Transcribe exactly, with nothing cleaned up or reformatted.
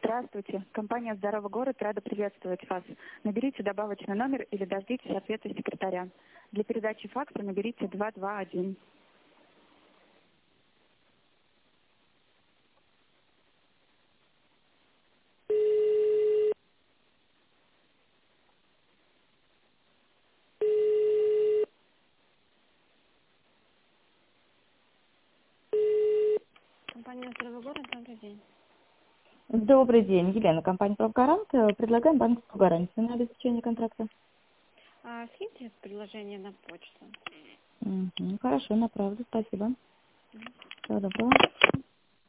Здравствуйте. Компания «Здоровый город» рада приветствовать вас. Наберите добавочный номер или дождитесь ответа секретаря. Для передачи факса наберите два два один. Компания «Здоровый город», добрый день. Добрый день, Елена, компания «Правгарант». Предлагаем банковскую гарантию на обеспечение контракта. А, скиньте предложение на почту. Мгм, хорошо, направлю, спасибо. Всего доброго.